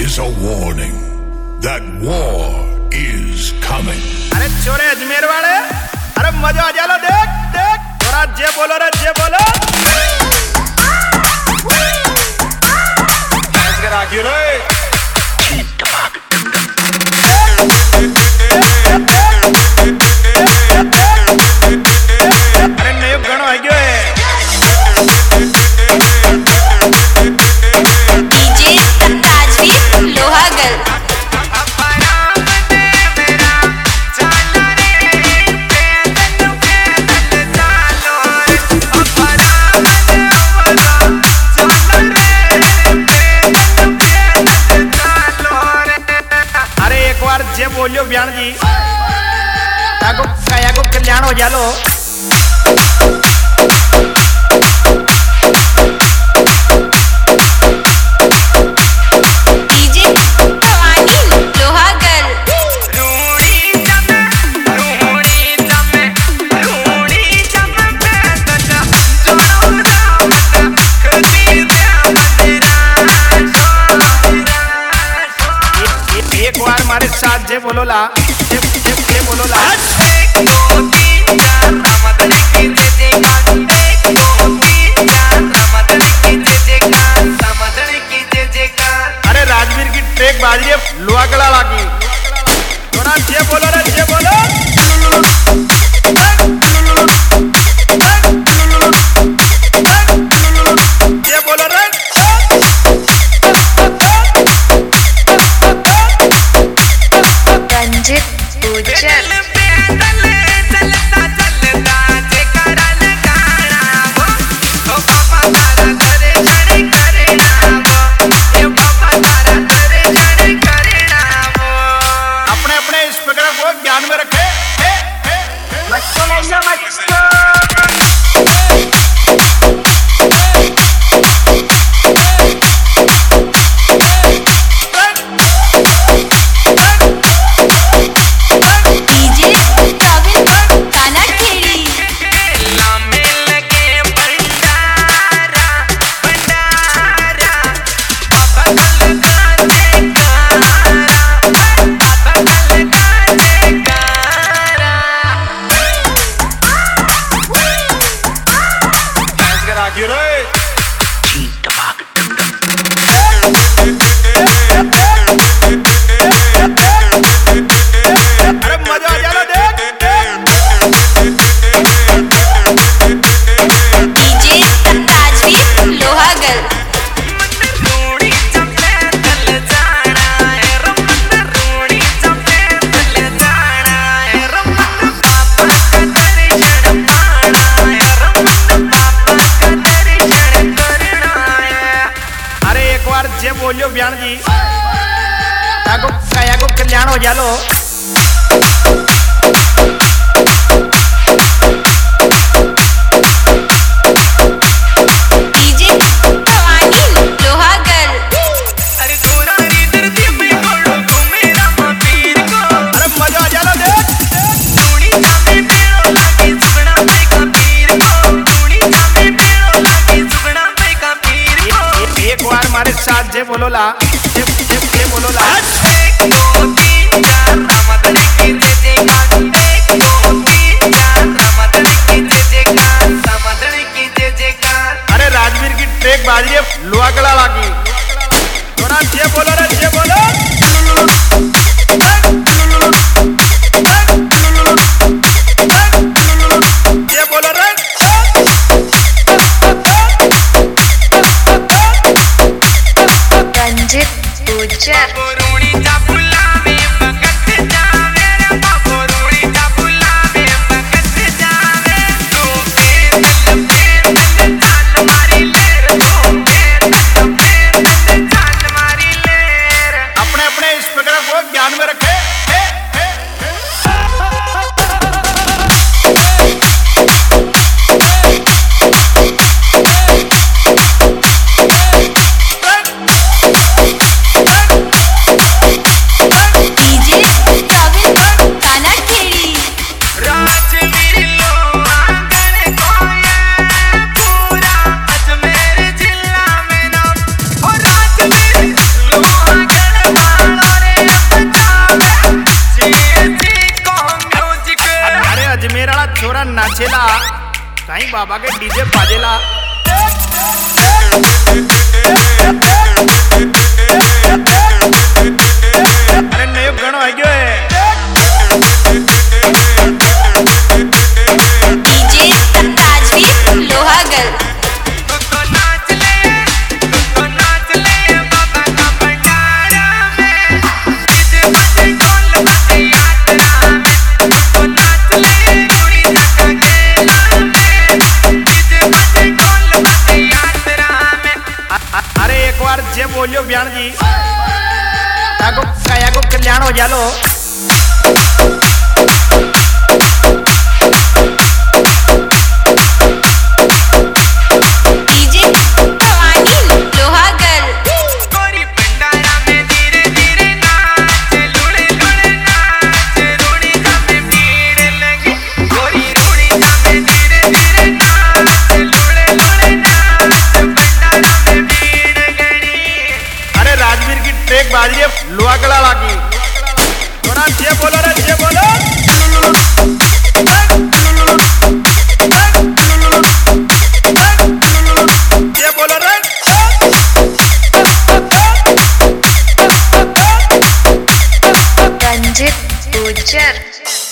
is a warning that war is coming. अरे छोरे अजमेर वाले, अरे मजा आ जाला, देख देख थोड़ा जे बोलो रे जे बोलो। अरे नयो गाना आ गयो है। डीजे ताजवीर लोहागल। जे बोलियो बयान जी ताको काया को कल्याण हो जालो। डीजे भवानी लोहागल। एक बार हमारे साथ जे बोलो ला, जे बोलो ला। अरे राजवीर की ट्रेक बाज रही है लोहागला लागी। थोड़ा जे बोलो रे जे बोलो। जे बोलो रे। रंजित गुजर। अपने अपने इस प्रकार को ध्यान में रखे। अरे मजा आ जाला, देख डीजे ताजवीर लोहागल। अरे एक बार जे बोलियो बयान जी ताको काया को कल्याण हो जालो। डीजे भवानी लोहागल। अरे मजा आ जाला, देख एक बार हमारे साथ जे बोलो ला, जे बोलो ला। अरे राजवीर की ट्रेक बाज रही है लोहागला लागी। थोड़ा जे बोलो रे जे बोलो। जे बोलो रे। रंजित गुजर। अपने अपने इस प्रकार को ध्यान में रखे। बाबा के डीजे बाजेला। अरे नयो गानो आ गयो है। डीजे ताजवीर लोहागल। अरे एक बार जे बोलियो बयान जी ताको काया को कल्याण हो जालो। डीजे भवानी लोहागल। अरे राजवीर की ट्रैक बाज रही है लोहागला लागी। थोड़ा जे बोलो रे जे बोलो। जे बोलो रे। रंजित गुजर।